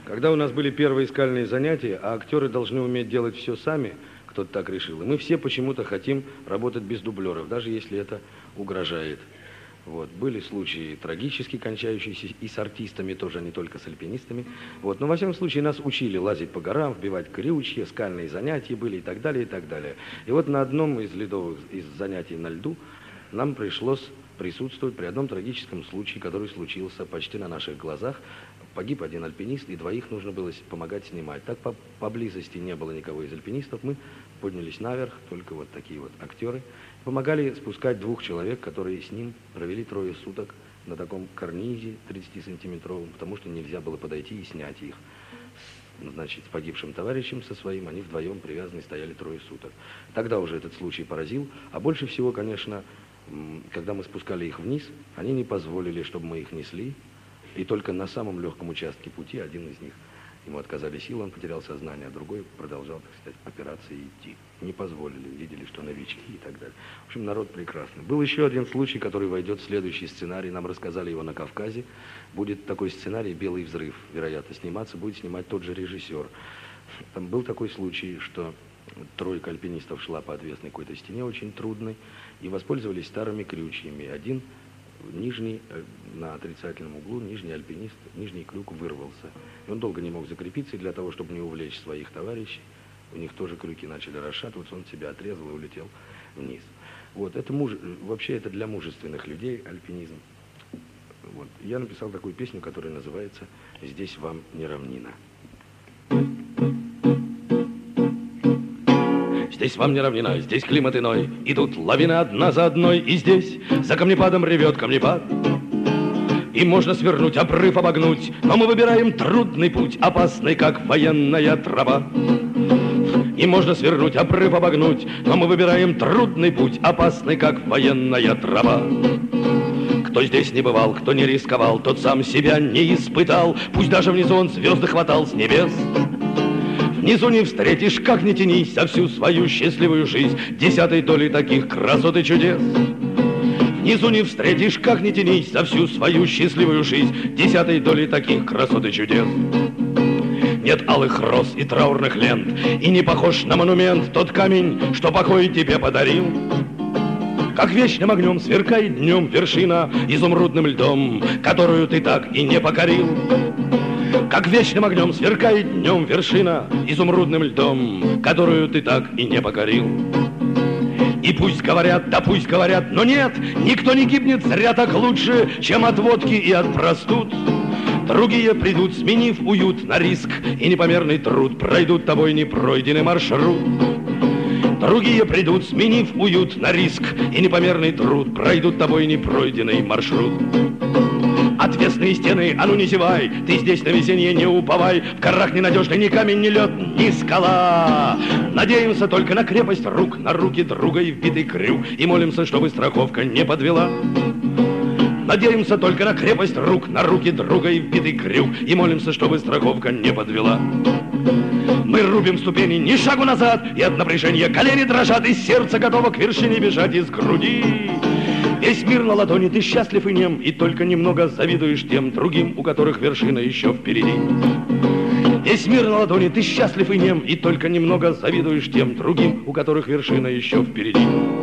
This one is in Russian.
Когда у нас были первые скальные занятия, а актеры должны уметь делать все сами, кто-то так решил, и мы все почему-то хотим работать без дублеров, даже если это угрожает. Вот. Были случаи трагически кончающиеся и с артистами тоже, а не только с альпинистами. Вот. Но во всяком случае нас учили лазить по горам, вбивать крючья, скальные занятия были и так далее, и так далее. И вот на одном из занятий на льду нам пришлось присутствовать при одном трагическом случае, который случился почти на наших глазах. Погиб один альпинист, и двоих нужно было помогать снимать. Так поблизости не было никого из альпинистов. Мы поднялись наверх, только вот такие вот актеры. Помогали спускать двух человек, которые с ним провели 3 суток на таком карнизе 30-сантиметровом, потому что нельзя было подойти и снять их. Значит, с погибшим товарищем со своим, они вдвоем привязаны стояли 3 суток. Тогда уже этот случай поразил. А больше всего, конечно, когда мы спускали их вниз, они не позволили, чтобы мы их несли. И только на самом легком участке пути один из них, ему отказали силы, он потерял сознание, а другой продолжал, так сказать, опираться и идти. Не позволили, видели, что новички и так далее. В общем, народ прекрасный. Был еще один случай, который войдет в следующий сценарий. Нам рассказали его на Кавказе. Будет такой сценарий «Белый взрыв». Вероятно, сниматься будет снимать тот же режиссер. Там был такой случай, что 3 альпинистов шла по отвесной какой-то стене, очень трудной, и воспользовались старыми крючьями. Один нижний, на отрицательном углу, нижний альпинист, нижний крюк вырвался. И он долго не мог закрепиться, и для того, чтобы не увлечь своих товарищей, у них тоже крюки начали расшатываться, он себя отрезал и улетел вниз. Вот, это вообще это для мужественных людей альпинизм. Вот. Я написал такую песню, которая называется «Здесь вам не равнина». Здесь вам не равнина, здесь климат иной. Идут лавины одна за одной, и здесь за камнепадом ревет камнепад. И можно свернуть, обрыв обогнуть, но мы выбираем трудный путь, опасный, как военная тропа. И можно свернуть, обрыв обогнуть, но мы выбираем трудный путь, опасный, как военная тропа. Кто здесь не бывал, кто не рисковал, тот сам себя не испытал. Пусть даже внизу он звезды хватал с небес. Внизу не встретишь, как не тянись, за всю свою счастливую жизнь 10-й доли таких красот и чудес. Внизу не встретишь, как не тянись, за всю свою счастливую жизнь 10-й доли таких красот и чудес. Нет алых роз и траурных лент, и не похож на монумент тот камень, что покой тебе подарил. Как вечным огнем сверкает днем вершина изумрудным льдом, которую ты так и не покорил. Как вечным огнем сверкает днем вершина изумрудным льдом, которую ты так и не покорил. И пусть говорят, да пусть говорят, но нет, никто не гибнет зря так лучше, чем от водки и от простуд. Другие придут, сменив уют на риск и непомерный труд, пройдут тобой непройденный маршрут. Другие придут, сменив уют на риск и непомерный труд, пройдут тобой непройденный маршрут. Отвесные стены, а ну не зевай, ты здесь на везенье не уповай, в горах ненадежный ни камень, ни лед, ни скала. Надеемся только на крепость рук, на руки друга и вбитый крюк, и молимся, чтобы страховка не подвела. Надеемся только на крепость рук, на руки друга и вбитый крюк, и молимся, чтобы страховка не подвела. Мы рубим ступени, ни шагу назад, и от напряжения колени дрожат, и сердце готово к вершине бежать из груди. Весь мир на ладони, ты счастлив и нем, и только немного завидуешь тем другим, у которых вершина еще впереди. Весь мир на ладони, ты счастлив и нем, и только немного завидуешь тем другим, у которых вершина еще впереди.